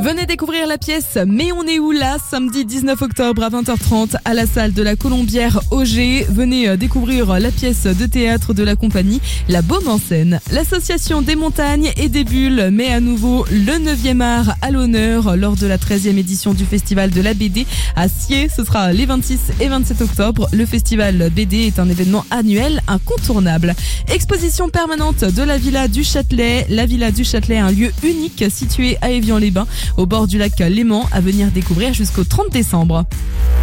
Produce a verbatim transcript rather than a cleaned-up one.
Venez découvrir la pièce Mais on est où là, samedi dix-neuf octobre à vingt heures trente à la salle de la Colombière Auger. Venez découvrir la pièce de théâtre de la compagnie La Baume en scène. L'association des montagnes et des bulles met à nouveau le neuvième art à l'honneur lors de la treizième édition du festival de la B D à Sciez. Ce sera les vingt-six et vingt-sept octobre. Le festival B D est un événement annuel incontournable. Exposition permanente de la Villa du Châtelet. La Villa du Châtelet est un lieu unique situé à Évian-les-Bains, au bord du lac Léman, à venir découvrir jusqu'au trente décembre.